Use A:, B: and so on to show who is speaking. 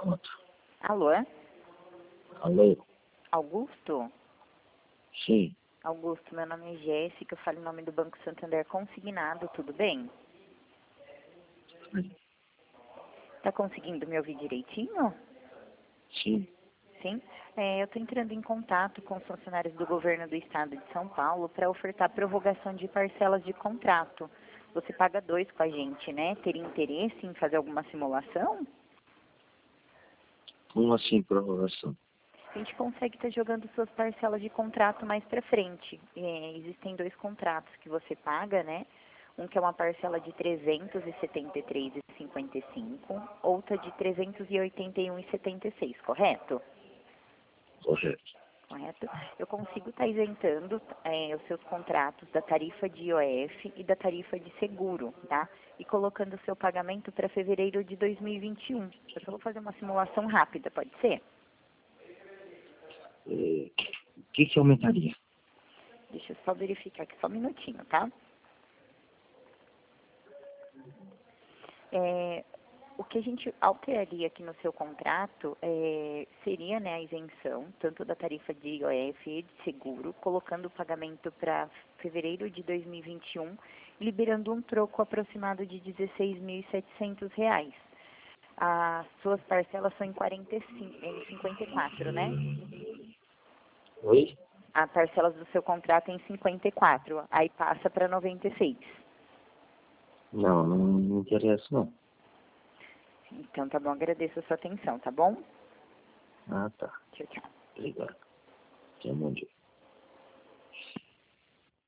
A: Pronto.
B: Alô?
A: Alô?
B: Augusto?
A: Sim.
B: Augusto, meu nome é Jéssica, eu falo em nome do Banco Santander Consignado, tudo bem? Tá conseguindo me ouvir direitinho?
A: Sim.
B: Sim? Eu estou entrando em contato com os funcionários do governo do estado de São Paulo para ofertar prorrogação de parcelas de contrato. Você paga 2 com a gente, né? Teria interesse em fazer alguma simulação?
A: Como assim prorrogação?
B: A gente consegue estar jogando suas parcelas de contrato mais para frente. Existem 2 contratos que você paga, né? Um que é uma parcela de R$ 373,55, outra de R$ 381,76, correto?
A: Correto.
B: Correto? Eu consigo estar isentando os seus contratos da tarifa de IOF e da tarifa de seguro, tá? E colocando o seu pagamento para fevereiro de 2021. Eu só vou fazer uma simulação rápida, pode ser?
A: O que aumentaria?
B: Deixa eu só verificar aqui, só um minutinho, tá? O que a gente alteraria aqui no seu contrato seria, né, a isenção, tanto da tarifa de IOF e de seguro, colocando o pagamento para fevereiro de 2021, liberando um troco aproximado de R$ 16.700. As suas parcelas são em 54, né?
A: Oi?
B: A parcelas do seu contrato é em 54, aí passa para 96.
A: Não, não me interessa não.
B: Então, tá bom, agradeço a sua atenção, tá bom?
A: Ah, tá.
B: Tchau, tchau.
A: Obrigado. Tenha um bom dia.